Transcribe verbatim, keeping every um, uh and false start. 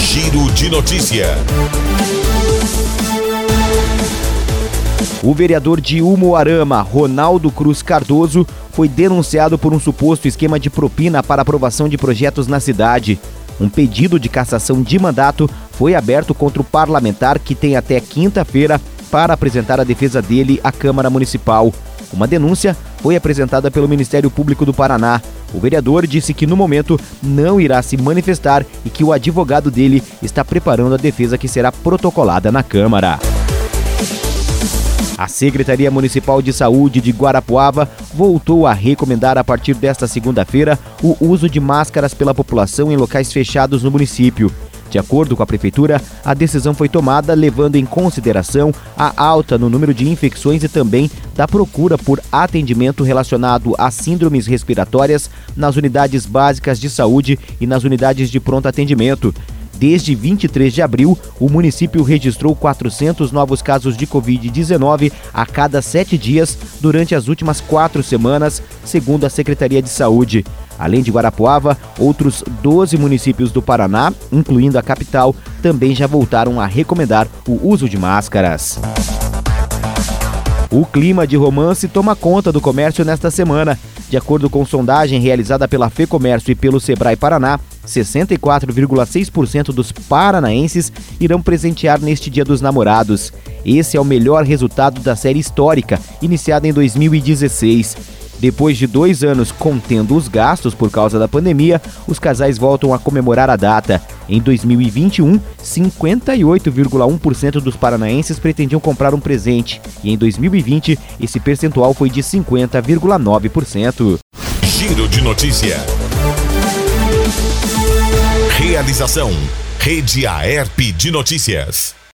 Giro de Notícia. O vereador de Umuarama, Ronaldo Cruz Cardoso, foi denunciado por um suposto esquema de propina para aprovação de projetos na cidade. Um pedido de cassação de mandato foi aberto contra o parlamentar, que tem até quinta-feira para apresentar a defesa dele à Câmara Municipal. Uma denúncia foi apresentada pelo Ministério Público do Paraná. O vereador disse que no momento não irá se manifestar e que o advogado dele está preparando a defesa que será protocolada na Câmara. A Secretaria Municipal de Saúde de Guarapuava voltou a recomendar a partir desta segunda-feira o uso de máscaras pela população em locais fechados no município. De acordo com a Prefeitura, a decisão foi tomada levando em consideração a alta no número de infecções e também da procura por atendimento relacionado a síndromes respiratórias nas unidades básicas de saúde e nas unidades de pronto atendimento. Desde vinte e três de abril, o município registrou quatrocentos novos casos de covid dezenove a cada sete dias durante as últimas quatro semanas, segundo a Secretaria de Saúde. Além de Guarapuava, outros doze municípios do Paraná, incluindo a capital, também já voltaram a recomendar o uso de máscaras. O clima de romance toma conta do comércio nesta semana. De acordo com sondagem realizada pela FEComércio e pelo Sebrae Paraná, sessenta e quatro vírgula seis por cento dos paranaenses irão presentear neste Dia dos Namorados. Esse é o melhor resultado da série histórica, iniciada em dois mil e dezesseis. Depois de dois anos contendo os gastos por causa da pandemia, os casais voltam a comemorar a data. Em dois mil e vinte e um, cinquenta e oito vírgula um por cento dos paranaenses pretendiam comprar um presente. E em dois mil e vinte, esse percentual foi de cinquenta vírgula nove por cento. Giro de Notícia. Realização: Rede Aerp de Notícias.